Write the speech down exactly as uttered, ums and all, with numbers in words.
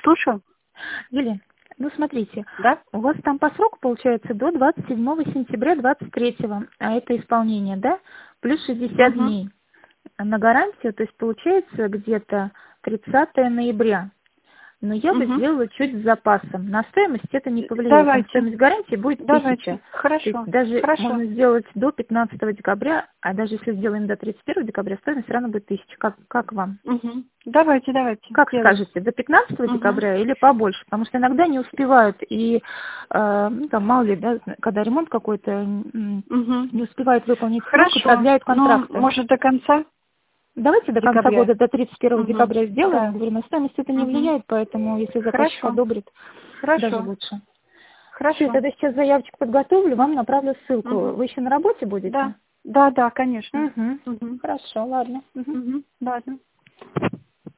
Слушаю. Елена, ну смотрите, Да? у вас там по сроку получается до двадцать седьмого сентября двадцать третьего, а это исполнение, да? Плюс шестьдесят Угу. дней на гарантию, то есть получается где-то тридцатого ноября. Но я бы Угу. сделала чуть с запасом. На стоимость это не повлияет. Там Давайте. стоимость гарантии будет тысяча. Давайте. То есть Хорошо. даже Хорошо. можно сделать до пятнадцатого декабря, а даже если сделаем до тридцать первого декабря, стоимость все равно будет тысяча. Как, как вам? Угу. Давайте, давайте. Как Делаем. скажете, до пятнадцатого Угу. декабря или побольше? Потому что иногда не успевают, и э, ну, там, мало ли, да, когда ремонт какой-то, м, Угу. не успевают выполнить срок и Хорошо. продляют Ну, контракты. может, до конца Давайте до конца декабря? года, до тридцать первого Угу. декабря сделаем. Да. Говорю, на стоимость это не Угу. влияет, поэтому если заказчик Хорошо. одобрит, даже Хорошо. лучше. Все, Хорошо. тогда сейчас заявочку подготовлю, вам направлю ссылку. Угу. Вы еще на работе будете? Да. Да, да, конечно. Угу. Угу. Хорошо, ладно. Мгм. Угу. Ладно.